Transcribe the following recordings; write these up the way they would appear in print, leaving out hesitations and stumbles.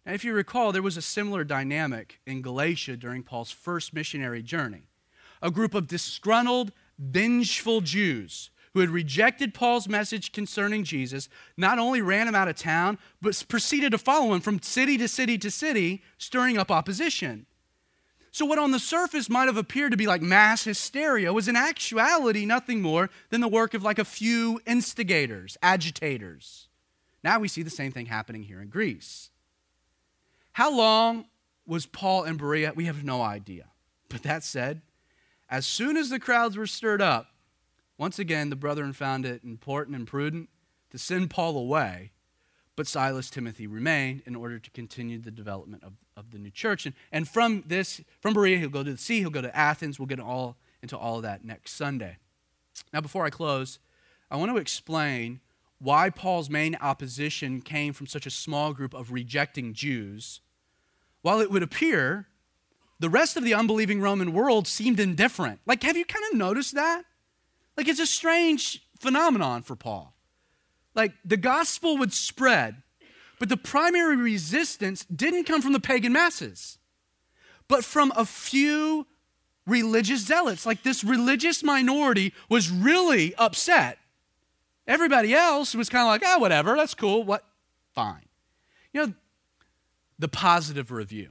And if you recall, there was a similar dynamic in Galatia during Paul's first missionary journey. A group of disgruntled, vengeful Jews who had rejected Paul's message concerning Jesus not only ran him out of town, but proceeded to follow him from city to city to city, stirring up opposition. So what on the surface might have appeared to be like mass hysteria was in actuality nothing more than the work of like a few instigators, agitators. Now we see the same thing happening here in Greece. How long was Paul in Berea? We have no idea. But that said, as soon as the crowds were stirred up, once again, the brethren found it important and prudent to send Paul away, but Silas, Timothy remained in order to continue the development of the new church. And from Berea, he'll go to the sea, he'll go to Athens. We'll get into all of that next Sunday. Now, before I close, I want to explain why Paul's main opposition came from such a small group of rejecting Jews. While it would appear the rest of the unbelieving Roman world seemed indifferent. Like, have you kind of noticed that? Like, it's a strange phenomenon for Paul. Like, the gospel would spread, but the primary resistance didn't come from the pagan masses, but from a few religious zealots. Like, this religious minority was really upset. Everybody else was kind of like, whatever, that's cool, what? Fine. You know, the positive review.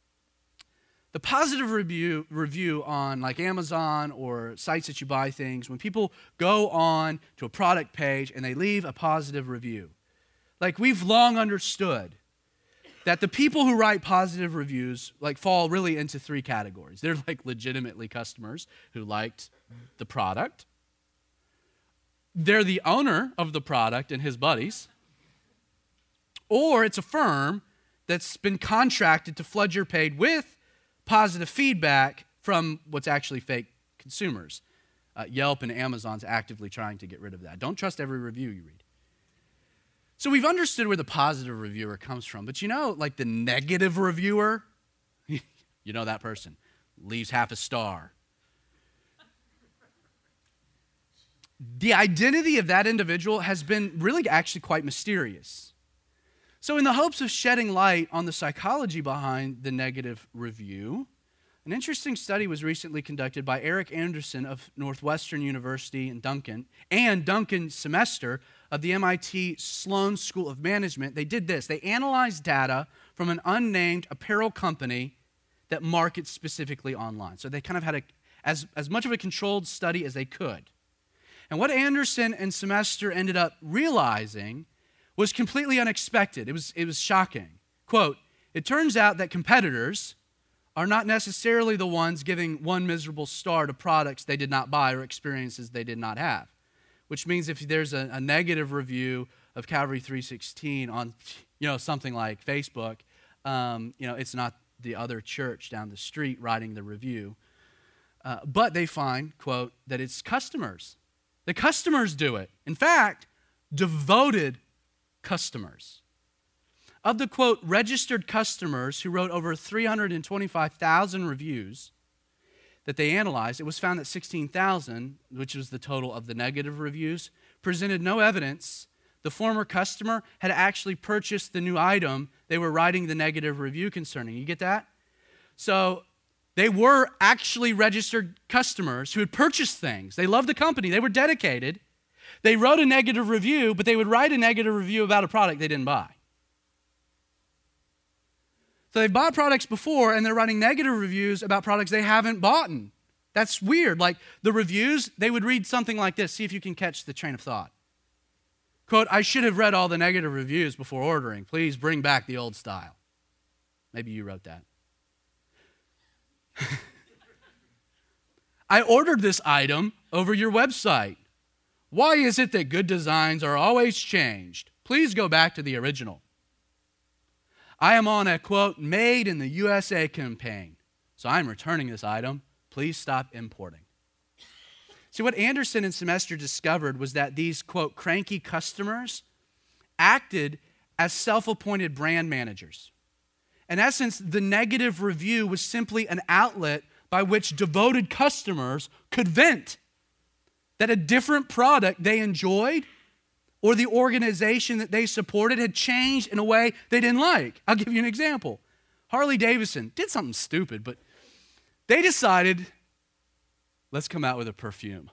The positive review on like Amazon or sites that you buy things, when people go on to a product page and they leave a positive review, like we've long understood that the people who write positive reviews like fall really into three categories. They're like legitimately customers who liked the product. They're the owner of the product and his buddies. Or it's a firm that's been contracted to flood your page with positive feedback from what's actually fake consumers. Yelp and Amazon's actively trying to get rid of that. Don't trust every review you read. So we've understood where the positive reviewer comes from, but you know, like the negative reviewer, you know that person, leaves half a star. The identity of that individual has been really actually quite mysterious. So in the hopes of shedding light on the psychology behind the negative review, an interesting study was recently conducted by Eric Anderson of Northwestern University and Duncan Semester of the MIT Sloan School of Management. They did this. They analyzed data from an unnamed apparel company that markets specifically online. So they kind of had as much of a controlled study as they could. And what Anderson and Semester ended up realizing was completely unexpected. It was shocking. Quote, "It turns out that competitors are not necessarily the ones giving one miserable star to products they did not buy or experiences they did not have." Which means if there's a negative review of Calvary 316 on, something like Facebook, it's not the other church down the street writing the review. But they find, quote, that it's customers. The customers do it. In fact, devoted customers. Of the, quote, registered customers who wrote over 325,000 reviews that they analyzed, it was found that 16,000, which was the total of the negative reviews, presented no evidence the former customer had actually purchased the new item they were writing the negative review concerning. You get that? So they were actually registered customers who had purchased things. They loved the company. They were dedicated. They wrote a negative review, but they would write a negative review about a product they didn't buy. So they've bought products before, and they're writing negative reviews about products they haven't bought. That's weird. Like the reviews, they would read something like this. See if you can catch the train of thought. Quote, "I should have read all the negative reviews before ordering. Please bring back the old style." Maybe you wrote that. "I ordered this item over your website. Why is it that good designs are always changed? Please go back to the original. I am on a, quote, made in the USA campaign, so I'm returning this item. Please stop importing." See, what Anderson and Semester discovered was that these, quote, cranky customers acted as self-appointed brand managers. In essence, the negative review was simply an outlet by which devoted customers could vent that a different product they enjoyed or the organization that they supported had changed in a way they didn't like. I'll give you an example. Harley Davidson did something stupid, but they decided, let's come out with a perfume.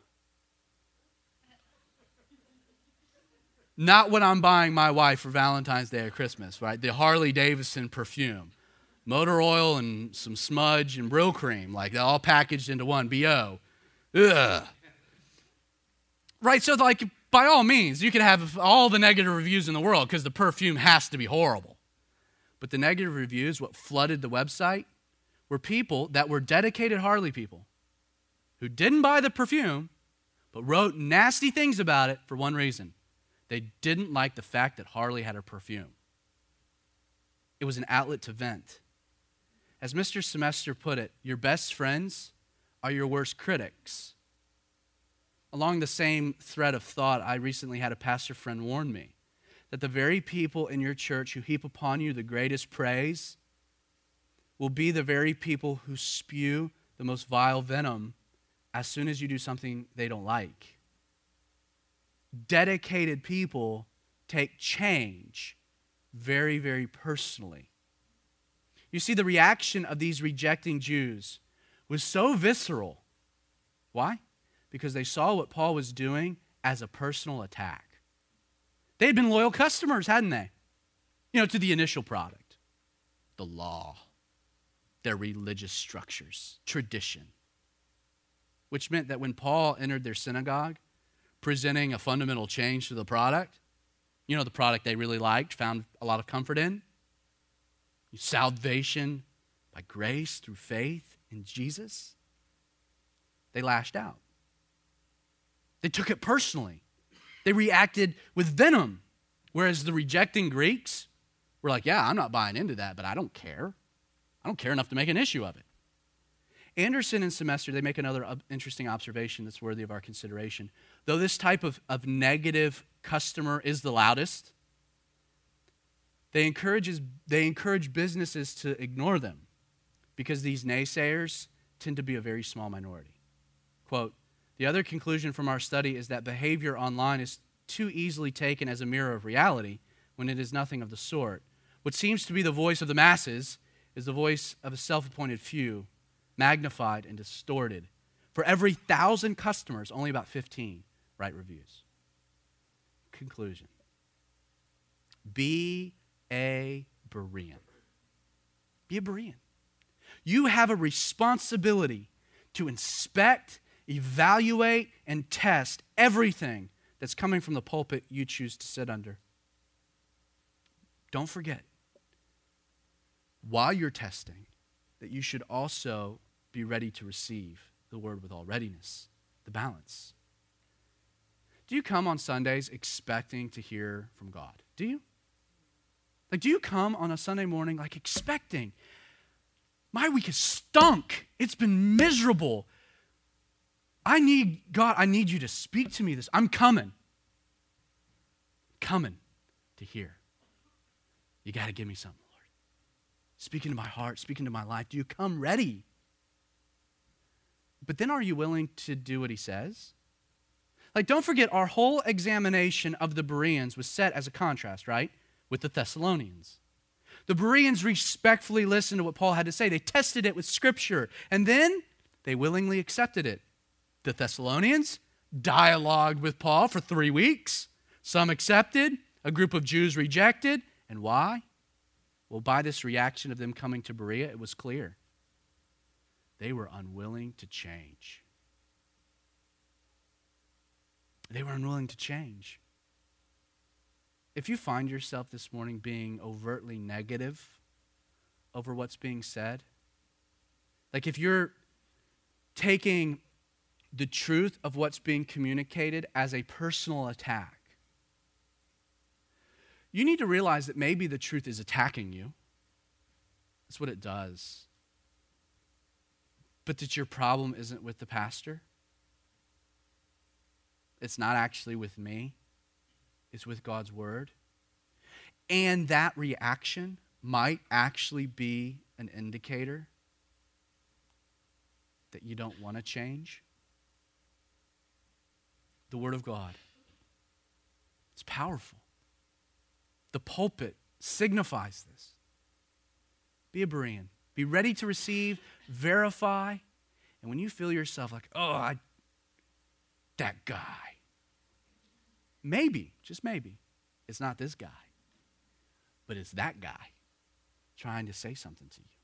Not what I'm buying my wife for Valentine's Day or Christmas, right? The Harley Davidson perfume. Motor oil and some smudge and Brill cream, like they're all packaged into one, B.O. Ugh. Right, so like by all means, you can have all the negative reviews in the world because the perfume has to be horrible. But the negative reviews, what flooded the website, were people that were dedicated Harley people who didn't buy the perfume but wrote nasty things about it for one reason. They didn't like the fact that Harley had a perfume. It was an outlet to vent. As Mr. Semester put it, your best friends are your worst critics. Along the same thread of thought, I recently had a pastor friend warn me that the very people in your church who heap upon you the greatest praise will be the very people who spew the most vile venom as soon as you do something they don't like. Dedicated people take change very, very personally. You see, the reaction of these rejecting Jews was so visceral. Why? Because they saw what Paul was doing as a personal attack. They had been loyal customers, hadn't they? To the initial product, the law, their religious structures, tradition, which meant that when Paul entered their synagogue, presenting a fundamental change to the product, the product they really liked, found a lot of comfort in, salvation by grace through faith in Jesus, they lashed out. They took it personally. They reacted with venom, whereas the rejecting Greeks were like, yeah, I'm not buying into that, but I don't care. I don't care enough to make an issue of it. Anderson and Semester, they make another interesting observation that's worthy of our consideration. Though this type of negative customer is the loudest, they encourage businesses to ignore them because these naysayers tend to be a very small minority. Quote, the other conclusion from our study is that behavior online is too easily taken as a mirror of reality when it is nothing of the sort. What seems to be the voice of the masses is the voice of a self-appointed few, magnified and distorted. For every 1,000 customers, only about 15 write reviews. Conclusion. Be a Berean. Be a Berean. You have a responsibility to inspect, evaluate, and test everything that's coming from the pulpit you choose to sit under. Don't forget, while you're testing, that you should also be ready to receive the word with all readiness, the balance. Do you come on Sundays expecting to hear from God? Do you? Do you come on a Sunday morning expecting, my week has stunk. It's been miserable. I need you to speak to me this. I'm coming to hear. You got to give me something, Lord. Speak into my heart, speak into my life. Do you come ready? But then are you willing to do what he says? Don't forget, our whole examination of the Bereans was set as a contrast, right? With the Thessalonians. The Bereans respectfully listened to what Paul had to say. They tested it with Scripture, and then they willingly accepted it. The Thessalonians dialogued with Paul for 3 weeks. Some accepted, a group of Jews rejected. And why? Well, by this reaction of them coming to Berea, it was clear. They were unwilling to change. They were unwilling to change. If you find yourself this morning being overtly negative over what's being said, if you're taking the truth of what's being communicated as a personal attack, you need to realize that maybe the truth is attacking you. That's what it does. But that your problem isn't with the pastor. It's not actually with me. It's with God's word. And that reaction might actually be an indicator that you don't want to change. The word of God It's powerful. The pulpit signifies this. Be a Berean. Be ready to receive, verify, and when you feel yourself like, that guy, maybe, just maybe, it's not this guy, but it's that guy trying to say something to you.